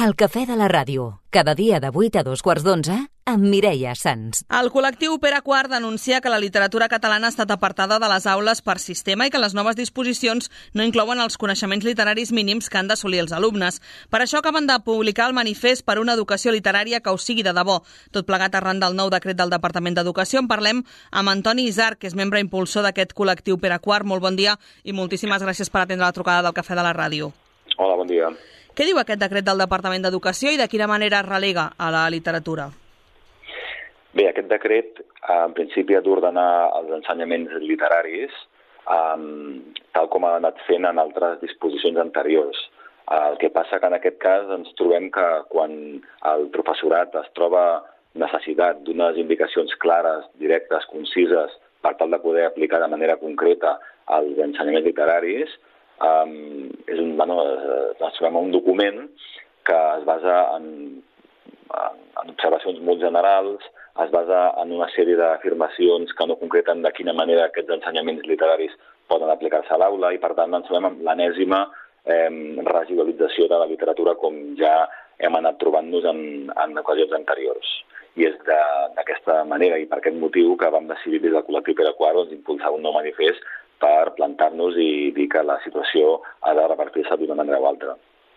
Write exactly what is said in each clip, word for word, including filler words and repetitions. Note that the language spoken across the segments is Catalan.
El cafè de la ràdio, cada dia de vuit a dos quarts d'onze, amb Mireia Sans. El col·lectiu Pere quart denuncia que la literatura catalana ha estat apartada de les aules per sistema i que les noves disposicions no inclouen els coneixements literaris mínims que han d'assolir els alumnes. Per això acaben de publicar el manifest per una educació literària que ho sigui de debò. Tot plegat arran del nou decret del Departament d'Educació. En parlem amb Antoni Isart, que és membre impulsor d'aquest col·lectiu Pere quart. Molt bon dia i moltíssimes gràcies per atendre la trucada del cafè de la ràdio. Hola, bon dia. Què diu aquest decret del Departament d'Educació i de quina manera es relega a la literatura? Bé, aquest decret en principi ha d'ordenar els ensenyaments literaris um, tal com ha anat fent en altres disposicions anteriors. El que passa que en aquest cas ens trobem que quan el professorat es troba necessitat d'unes indicacions clares, directes, concises, per tal de poder aplicar de manera concreta els ensenyaments literaris, Um, és un, bueno, ens trobem un document que es basa en, en, en observacions molt generals, es basa en una sèrie d'afirmacions que no concreten de quina manera aquests ensenyaments literaris poden aplicar-se a l'aula i, per tant, ens trobem amb l'enèsima eh, residualització de la literatura com ja hem anat trobant-nos en, en ocasions anteriors. I és d'aquesta manera i per aquest motiu que vam decidir des del col·lectiu Pere quart doncs, impulsar un nou manifest per plantar-nos i dir que la situació ha de repartir-se d'una manera o altra.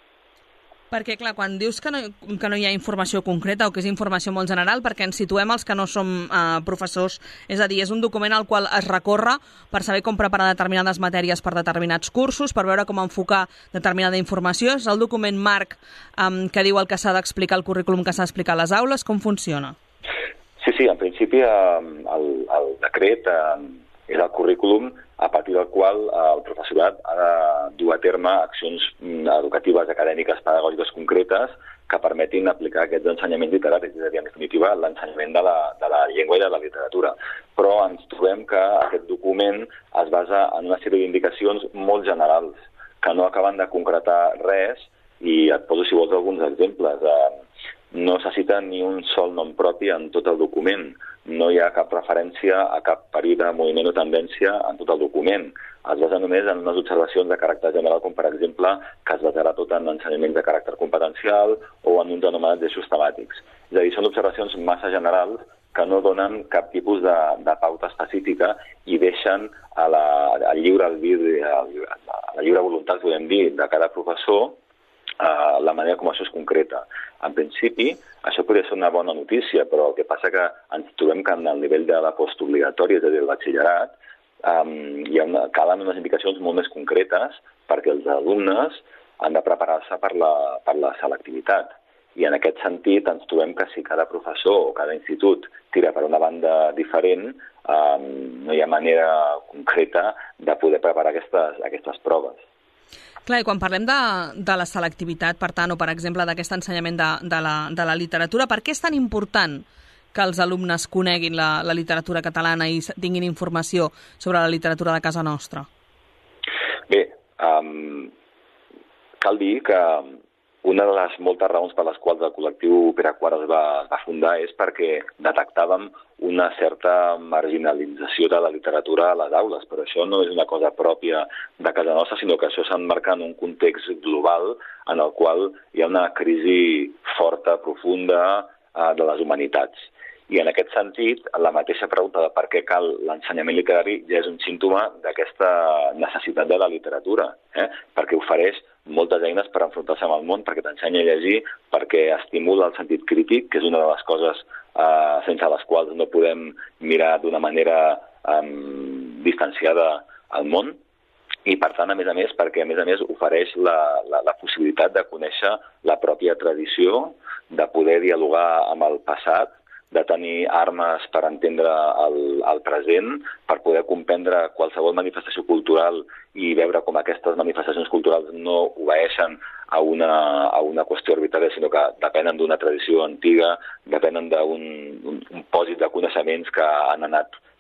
Perquè, clar, quan dius que no, que no hi ha informació concreta o que és informació molt general, perquè ens situem els que no som eh, professors, és a dir, és un document al qual es recorre per saber com preparar determinades matèries per determinats cursos, per veure com enfocar determinada informació. És el document marc eh, que diu el que s'ha d'explicar, el currículum que s'ha d'explicar a les aules. Com funciona? Sí, sí, en principi eh, el, el decret eh, és el currículum a partir del qual el professorat ha de dur a terme accions educatives, acadèmiques, pedagògiques concretes que permetin aplicar aquests ensenyaments literaris, és a dir, en definitiva, l'ensenyament de la, de la llengua i de la literatura. Però ens trobem que aquest document es basa en una sèrie d'indicacions molt generals que no acaben de concretar res i et poso, si vols, alguns exemples. No se cita ni un sol nom propi en tot el document. No hi ha cap referència a cap període, moviment o tendència en tot el document. Es basa només en unes observacions de caràcter general, com per exemple que es basarà tot en ensenyaments de caràcter competencial o en uns anomenats eixos temàtics. És a dir, són observacions massa generals que no donen cap tipus de, de pauta específica i deixen a la, a lliure, a la lliure voluntat, podem dir, de cada professor Uh, la manera com això es concreta. En principi, això podria ser una bona notícia, però el que passa que ens trobem que en el nivell de la postobligatòria, és a dir, el batxillerat, um, hi ha una, calen unes indicacions molt més concretes perquè els alumnes han de preparar-se per la, per la selectivitat. I en aquest sentit ens trobem que si cada professor o cada institut tira per una banda diferent, um, no hi ha manera concreta de poder preparar aquestes, aquestes proves. Clar, i quan parlem de, de la selectivitat, per tant, o per exemple d'aquest ensenyament de, de, la, de la literatura, per què és tan important que els alumnes coneguin la, la literatura catalana i tinguin informació sobre la literatura de casa nostra? Bé, um, cal dir que una de les moltes raons per les quals el col·lectiu Pere quart es va, es va fundar és perquè detectàvem una certa marginalització de la literatura a les aules, però això no és una cosa pròpia de casa nostra, sinó que això s'emmarca en un context global en el qual hi ha una crisi forta, profunda eh, de les humanitats. I en aquest sentit, la mateixa pregunta de per què cal l'ensenyament literari ja és un símptoma d'aquesta necessitat de la literatura, eh? perquè ofereix moltes eines per enfrontar-se amb el món, perquè t'ensenya a llegir, perquè estimula el sentit crític, que és una de les coses eh, sense les quals no podem mirar d'una manera eh, distanciada al món, i per tant, a més a més, perquè a més a més ofereix la, la, la possibilitat de conèixer la pròpia tradició, de poder dialogar amb el passat, de tenir armes per entendre el, el present, per poder comprendre qualsevol manifestació cultural i veure com aquestes manifestacions culturals no obeeixen a una, a una qüestió arbitrària, sinó que depenen d'una tradició antiga, depenen d'un un, un pòsit de coneixements que han anat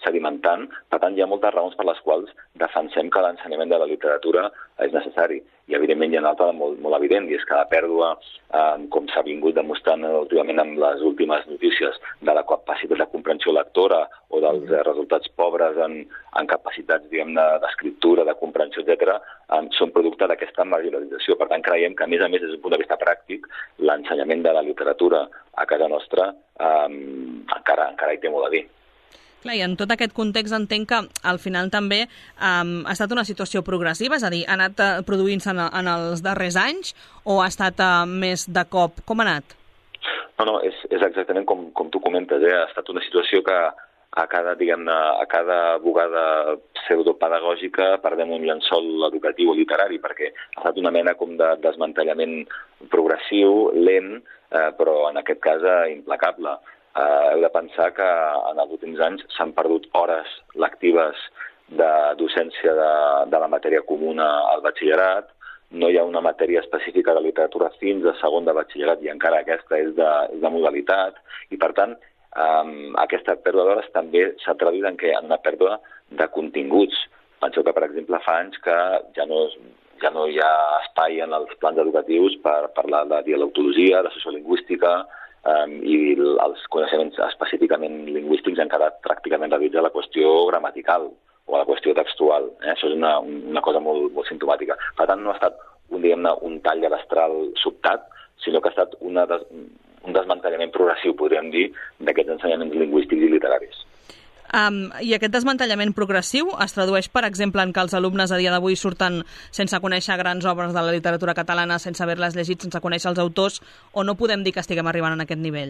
sedimentant. Per tant, hi ha moltes raons per les quals defensem que l'ensenyament de la literatura és necessari. I, evidentment, hi ha una altra molt, molt evident, i és que la pèrdua, eh, com s'ha vingut demostrant últimament amb les últimes notícies, de la capacitat de comprensió lectora o dels eh, resultats pobres en, en capacitats, diguem-ne, d'escriptura, de comprensió, etcètera, eh, són producte d'aquesta marginalització. Per tant, creiem que, a més a més, des d'un punt de vista pràctic, l'ensenyament de la literatura a casa nostra eh, encara, encara hi té molt a dir. Clar, i en tot aquest context entenc que al final també um, ha estat una situació progressiva, és a dir, ha anat uh, produint-se en, en els darrers anys o ha estat uh, més de cop? Com ha anat? No, no, és, és exactament com, com tu comentes, eh? Ha estat una situació que a cada, diguem-ne, a cada bugada pseudopedagògica perdem un llençol educatiu o literari, perquè ha estat una mena com de desmantellament progressiu, lent, eh, però en aquest cas eh, implacable. Uh, heu de pensar que en els últims anys s'han perdut hores lectives de docència de, de la matèria comuna al batxillerat, no hi ha una matèria específica de literatura fins a segon de batxillerat i encara aquesta és de, és de modalitat, i per tant um, aquesta pèrdua d'hores també s'ha traduït en, que, en una pèrdua de continguts. Penseu que, per exemple, fa anys que ja no, ja no hi ha espai en els plans educatius per parlar de dialectologia, de sociolingüística, Um, i els coneixements específicament lingüístics han quedat pràcticament reduïts a la qüestió gramatical o a la qüestió textual. Eh? Això és una, una cosa molt, molt simptomàtica. Per tant, no ha estat un, diguem-ne, un tall de l'astral sobtat, sinó que ha estat una des, un desmantellament progressiu, podríem dir, d'aquests ensenyaments lingüístics i literaris. Um, I aquest desmantellament progressiu es tradueix, per exemple, en que els alumnes a dia d'avui surten sense conèixer grans obres de la literatura catalana, sense haver-les llegit, sense conèixer els autors, o no podem dir que estiguem arribant a aquest nivell?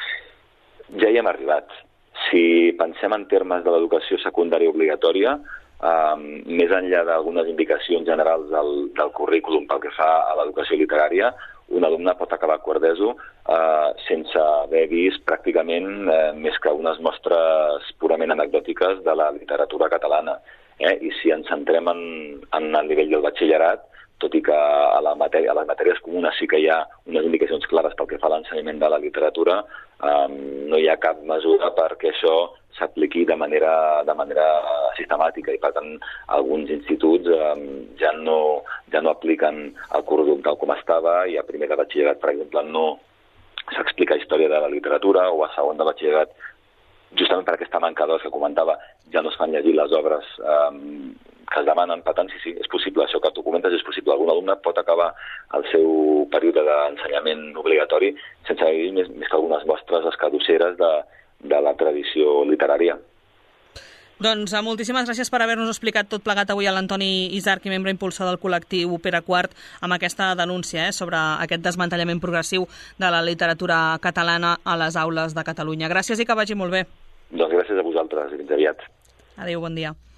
Ja hi hem arribat. Si pensem en termes de l'educació secundària obligatòria, um, més enllà d'algunes indicacions generals del, del currículum pel que fa a l'educació literària, un alumne pot acabar quart d'ESO eh, sense haver vist pràcticament eh, més que unes mostres purament anecdòtiques de la literatura catalana. Eh? I si ens centrem en, en el nivell del batxillerat, tot i que a, la matèria, a les matèries comunes sí que hi ha unes indicacions clares pel que fa a l'ensenyament de la literatura, eh, no hi ha cap mesura perquè això s'apliqui de manera, de manera sistemàtica, i per tant alguns instituts eh, ja, no, ja no apliquen el currículum tal com estava, i a primer de batxillerat, per exemple, no s'explica història de la literatura, o a segon de batxillerat, justament per aquesta manca d'hores que comentava, ja no es fan llegir les obres eh, que es demanen. Per tant, sí, sí, és possible, això que tu comentes és possible. Algun alumne pot acabar el seu període d'ensenyament obligatori sense haver vist més, més que algunes mostres escadusseres de de la tradició literària. Doncs moltíssimes gràcies per haver-nos explicat tot plegat avui a l'Antoni Isarc, membre impulsor del col·lectiu Pere Quart, amb aquesta denúncia eh, sobre aquest desmantellament progressiu de la literatura catalana a les aules de Catalunya. Gràcies i que vagi molt bé. Doncs gràcies a vosaltres i fins aviat. Adéu, bon dia.